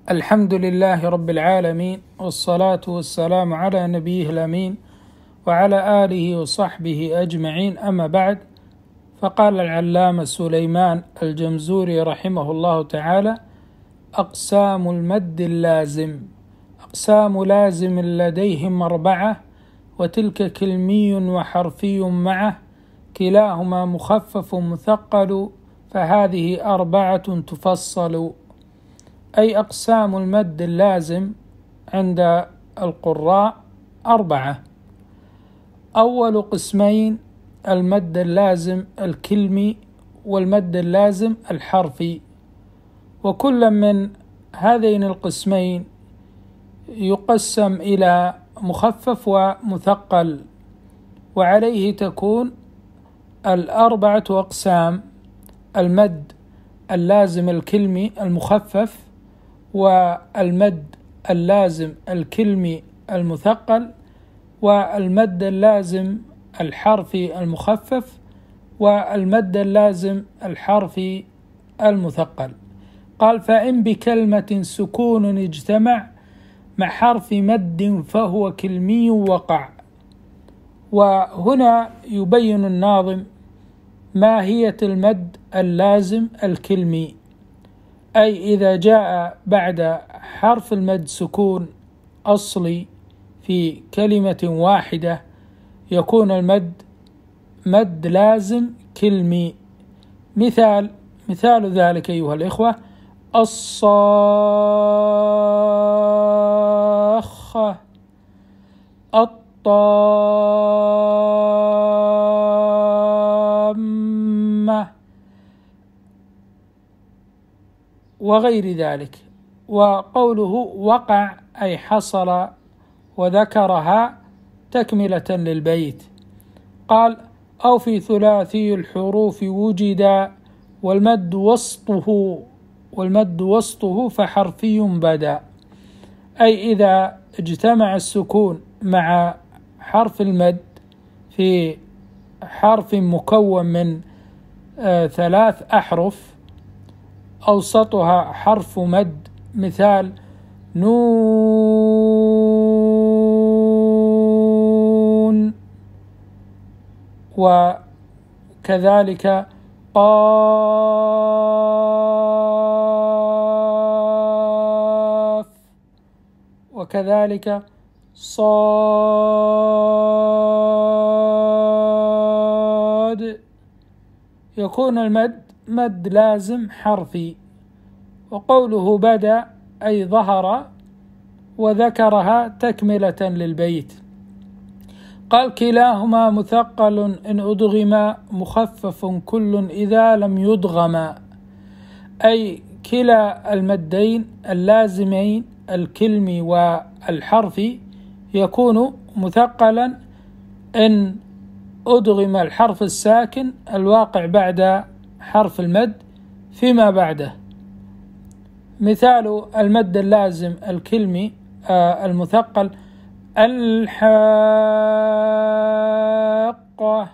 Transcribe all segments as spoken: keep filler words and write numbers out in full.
الحمد لله رب العالمين، والصلاة والسلام على نبيه الأمين وعلى آله وصحبه أجمعين، أما بعد. فقال العلامة سليمان الجمزوري رحمه الله تعالى: أقسام المد اللازم. أقسام لازم لديهم أربعة، وتلك كلمي وحرفي معه، كلاهما مخفف مثقل، فهذه أربعة تفصل. أي أقسام المد اللازم عند القراء أربعة. أول قسمين المد اللازم الكلمي والمد اللازم الحرفي، وكل من هذين القسمين يقسم إلى مخفف ومثقل، وعليه تكون الأربعة أقسام: المد اللازم الكلمي المخفف، والمد اللازم الكلمي المثقل، والمد اللازم الحرفي المخفف، والمد اللازم الحرفي المثقل. قال: فإن بكلمة سكون اجتمع مع حرف مد فهو كلمي وقع. وهنا يبين الناظم ماهية المد اللازم الكلمي، أي إذا جاء بعد حرف المد سكون أصلي في كلمة واحدة يكون المد مد لازم كلمي. مثال مثال ذلك أيها الإخوة: الصاخة، الطامة، وغير ذلك. وقوله وقع أي حصل وذكرها تكملة للبيت. قال: أو في ثلاثي الحروف وجد والمد وسطه والمد وسطه فحرفي بدا. أي إذا اجتمع السكون مع حرف المد في حرف مكون من آه ثلاث أحرف أوسطها حرف مد، مثال نون، وكذلك قاف، وكذلك صاد، يكون المد مد لازم حرفي. وقوله بدا أي ظهر وذكرها تكملة للبيت. قال: كلاهما مثقل إن أدغما، مخفف كل إذا لم يدغما. أي كلا المدين اللازمين الكلمي والحرفي يكون مثقلا إن أدغم الحرف الساكن الواقع بعد حرف المد فيما بعده. مثال المد اللازم الكلمي آه المثقل: الحاقة،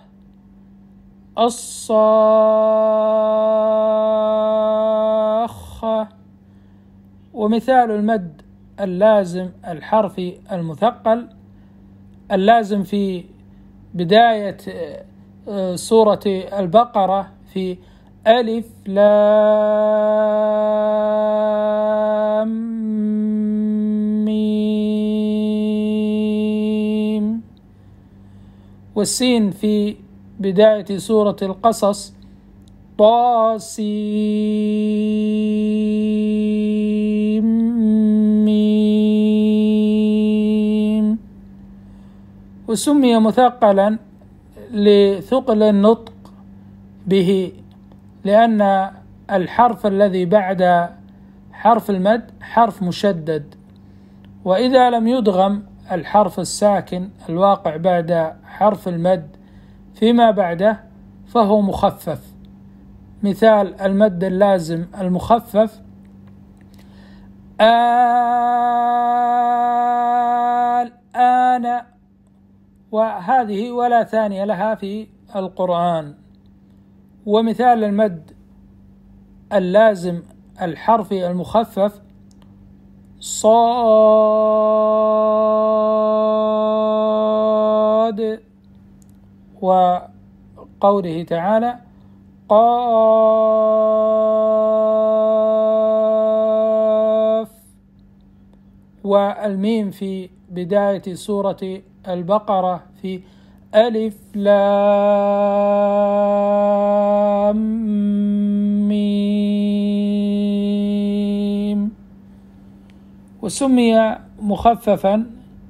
الصاخة. ومثال المد اللازم الحرفي المثقل اللازم في بداية سورة البقرة في ألف لام ميم، والسين في بداية سورة القصص طاسيم ميم. وسمي مثقلا لثقل النطق به، لأن الحرف الذي بعد حرف المد حرف مشدد، وإذا لم يدغم الحرف الساكن الواقع بعد حرف المد فيما بعده فهو مخفف. مثال المد اللازم المخفف: الآن، وهذه ولا ثانية لها في القرآن. ومثال المد اللازم الحرفي المخفف: صاد. وقوله تعالى قاف. والميم في بداية سورة البقرة في ألف لام ميم. وسمي مخففا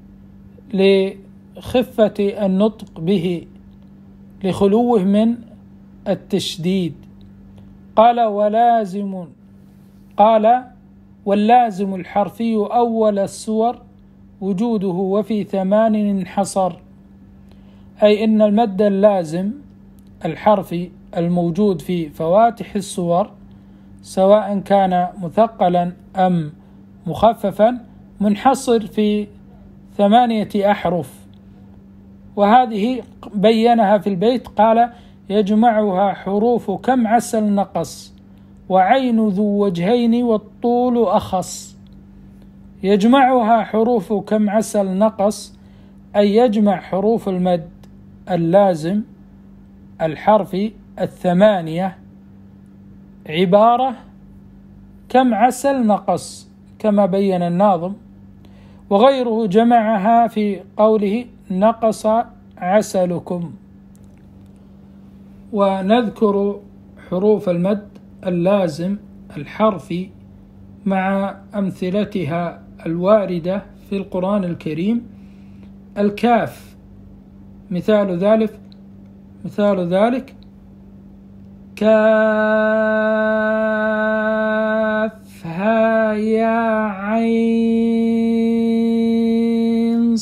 لخفة النطق به لخلوه من التشديد. قال ولازم قال واللازم الحرفي أول السور وجوده وفي ثمان انحصر، أي إن المد اللازم الحرفي الموجود في فواتح السور سواء كان مثقلا أم مخففا منحصر في ثمانية أحرف، وهذه بينها في البيت قال يجمعها حروف كم عسل نقص وعين ذو وجهين والطول أخص. يجمعها حروف كم عسل نقص أي يجمع حروف المد اللازم الحرفي الثمانية عبارة كم عسل نقص كما بين الناظم، وغيره جمعها في قوله نقص عسلكم. ونذكر حروف المد اللازم الحرفي مع أمثلتها الواردة في القرآن الكريم. الكاف مثال ذلك مثال ذلك كافها يا عين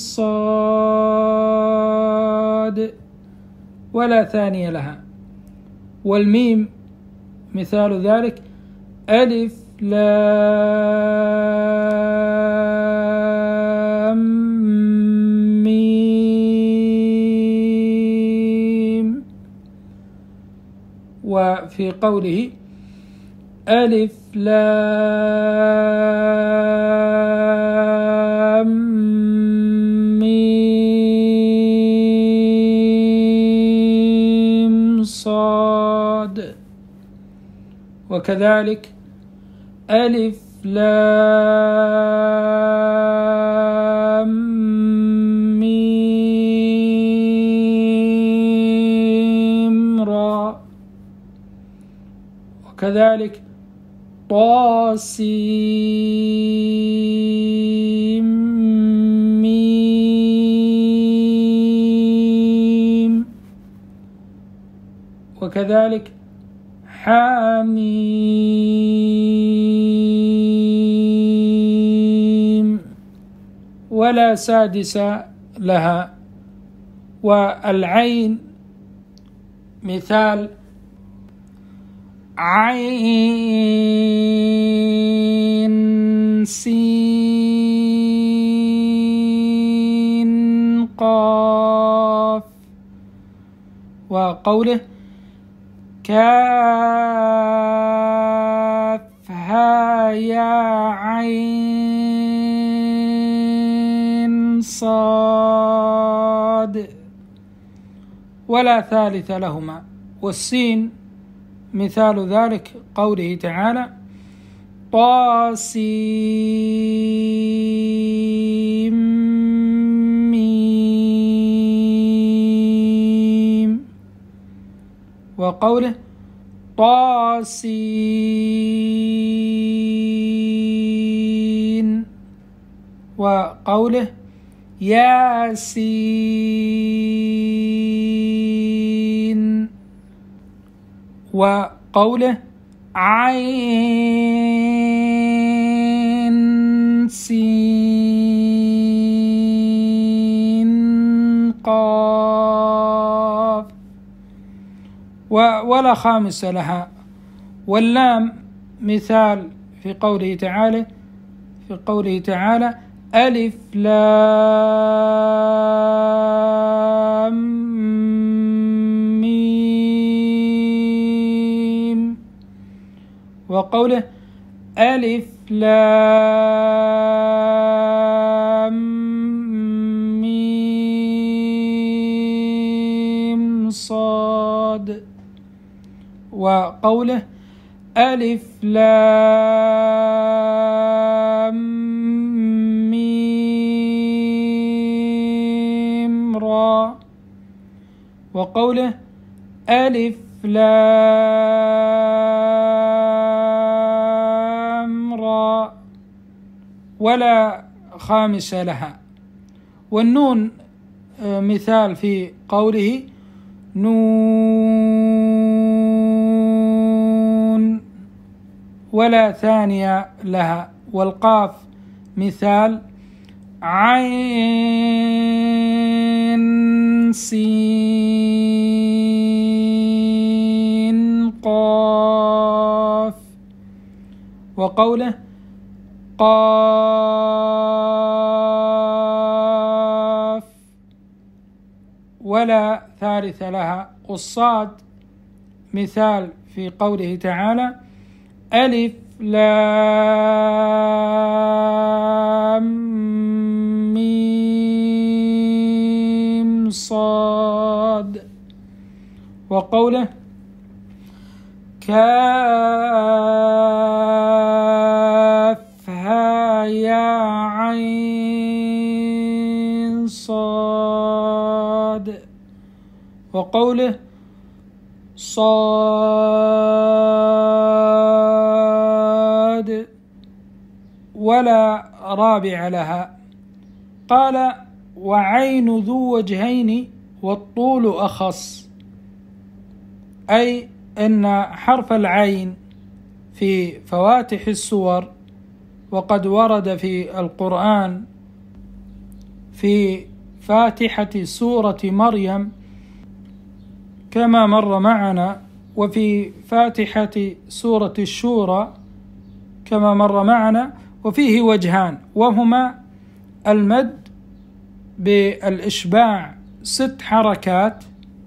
صاد ولا ثاني لها. والميم مثال ذلك ألف لام ميم. وفي قوله ألف لام ميم صاد. وكذلك ألف لام ميم را. وكذلك طاسيم ميم. وكذلك حميم ولا سادس لها. والعين مثال عين سين قاف. وقوله كافها يا عين صاد ولا ثالث لهما. والسين مثال ذلك قوله تعالى طاسيم ميم. وقوله طاسين. وقوله ياسين. وقوله عين سين قاف. ولا خامس لها. واللام مثال في قوله تعالى في قوله تعالى ألف لام ميم. وقوله ألف لام قوله ألف لام ميم را، وقوله ألف لام را ولا خامس لها. والنون مثال في قوله نون ولا ثانية لها. والقاف مثال عين سين قاف، وقوله قاف ولا ثالث لها. والصاد مثال في قوله تعالى ألف لام ميم صاد، وقوله كافها يا عين صاد، وقوله صاد ولا رابع لها. قال وعين ذو وجهين والطول أخص، أي أن حرف العين في فواتح السور، وقد ورد في القرآن في فاتحة سورة مريم كما مر معنا، وفي فاتحة سورة الشورى كما مر معنا، وفيه وجهان، وهما المد بالإشباع ست حركات،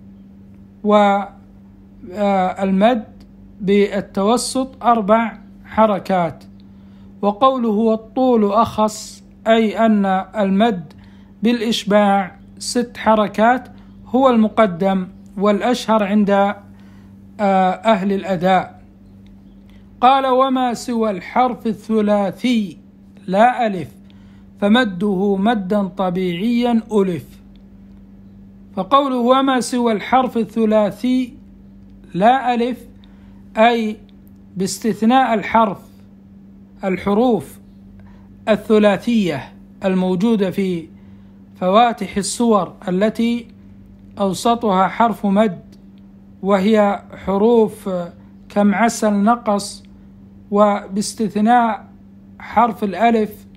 والمد بالتوسط أربع حركات. وقوله والطول أخص، أي أن المد بالإشباع ست حركات هو المقدم والأشهر عند أهل الأداء. قال وما سوى الحرف الثلاثي لا ألف فمده مدا طبيعيا ألف. فقوله وما سوى الحرف الثلاثي لا ألف، أي باستثناء الحرف الحروف الثلاثية الموجودة في فواتح السور التي أوسطها حرف مد، وهي حروف كم عسل نقص، وباستثناء حرف الألف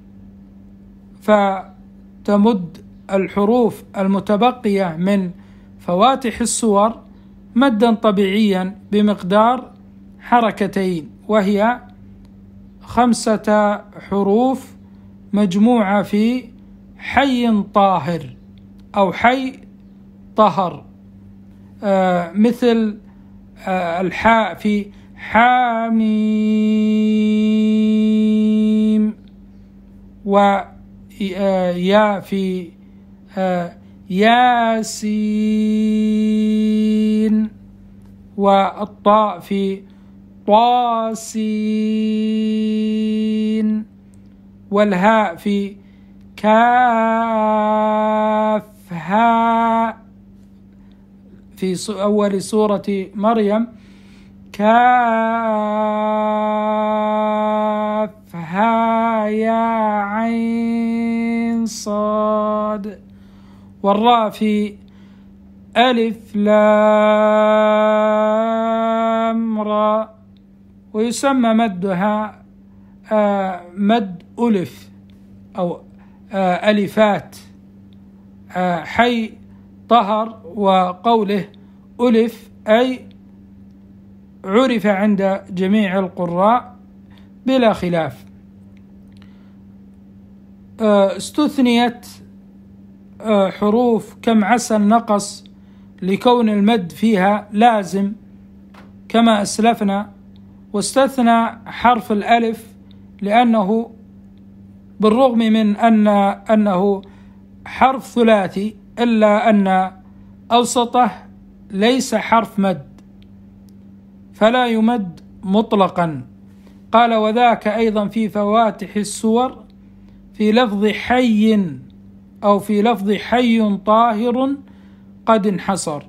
فتمد الحروف المتبقية من فواتح السور مدا طبيعيا بمقدار حركتين، وهي خمسة حروف مجموعة في حي طاهر أو حي طهر، آه مثل آه الحاء في حاميم، ويا في آه ياسين، والطاء في طاسين، والهاء في كافها في أول سورة مريم كافها يا عين صاد، والراء في ألف لام را. ويسمى مدها آه مد ألف أو آه ألفات، آه حي طهر، وقوله ألف أي عرف عند جميع القراء بلا خلاف. آه استثنيت آه حروف كم عسل نقص لكون المد فيها لازم كما أسلفنا، واستثنى حرف الألف لأنه بالرغم من أن أنه حرف ثلاثي إلا أن أوسطه ليس حرف مد، فلا يمد مطلقا. قال وذاك أيضا في فواتح السور في لفظ حي أو في لفظ حي طاهر قد انحصر،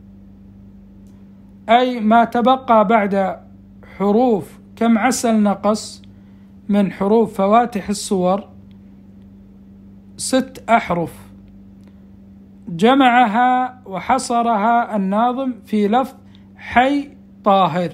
أي ما تبقى بعد حروف كم عسل نقص من حروف فواتح السور ست أحرف، جمعها وحصرها الناظم في لفظ حي طاهر،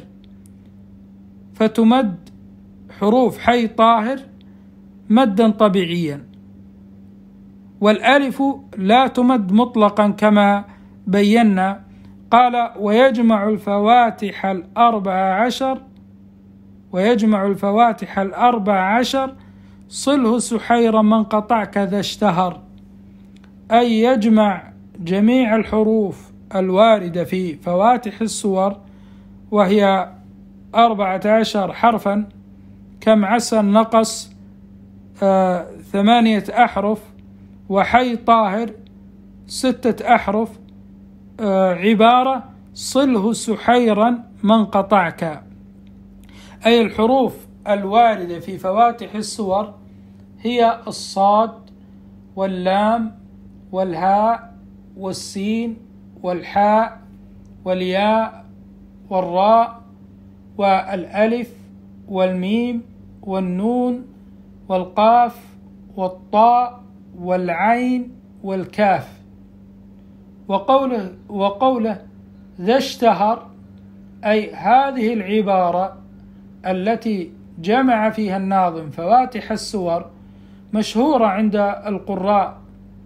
فتمد حروف حي طاهر مدا طبيعيا. والألف لا تمد مطلقا كما بينا. قال ويجمع الفواتح الأربع عشر ويجمع الفواتح الأربع عشر صله سحيرا من قطع كذا اشتهر، أي يجمع جميع الحروف الواردة في فواتح السور وهي أربعة عشر حرفا كم عسل نقص آه ثمانية أحرف، وحي طاهر ستة أحرف، آه عبارة صله سحيرا من قطعك، أي الحروف الواردة في فواتح السور هي الصاد واللام والهاء والسين والحاء والياء والراء والألف والميم والنون والقاف والطاء والعين والكاف. وقوله وقوله ذا اشتهر، أي هذه العبارة التي جمع فيها الناظم فواتح السور مشهورة عند القراء،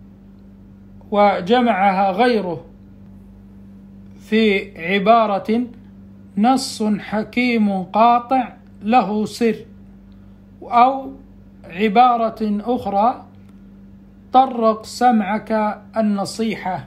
وجمعها غيره في عبارة نص حكيم قاطع له سر، أو عبارة أخرى طرق سمعك النصيحة.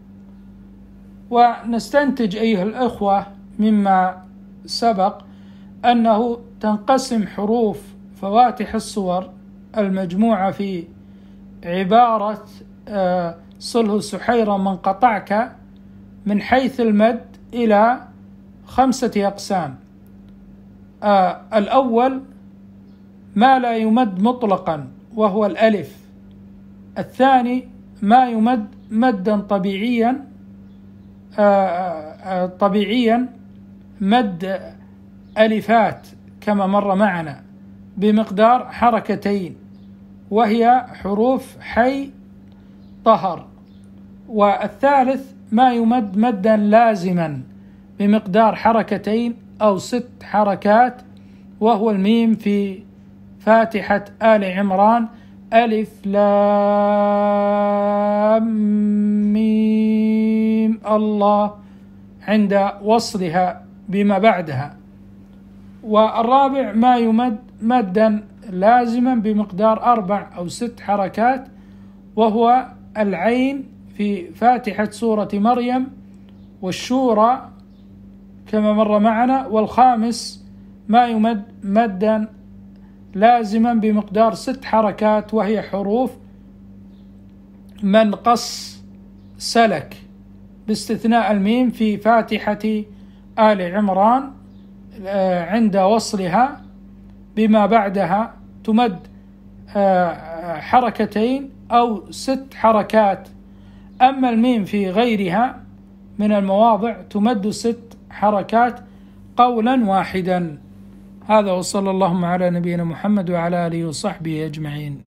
ونستنتج أيها الأخوة مما سبق أنه تنقسم حروف فواتح السور المجموعة في عبارة صله سحيرا من قطعك من حيث المد إلى خمسة أقسام. آه الأول ما لا يمد مطلقا وهو الألف، الثاني ما يمد مدا طبيعيا آه آه طبيعيا مد ألفات كما مر معنا بمقدار حركتين وهي حروف حي طهر، والثالث ما يمد مدا لازما بمقدار حركتين أو ست حركات وهو الميم في فاتحة آل عمران ألف لام ميم الله عند وصلها بما بعدها. والرابع ما يمد مدا لازما بمقدار أربع أو ست حركات وهو العين في فاتحة سورة مريم والشورى كما مر معنا. والخامس ما يمد مدا لازما بمقدار ست حركات وهي حروف من قص سلك باستثناء الميم في فاتحة آل عمران عند وصلها بما بعدها تمد حركتين أو ست حركات، أما الميم في غيرها من المواضع تمد ست حركات قولا واحدا. هذا وصلى اللهم على نبينا محمد وعلى آله وصحبه أجمعين.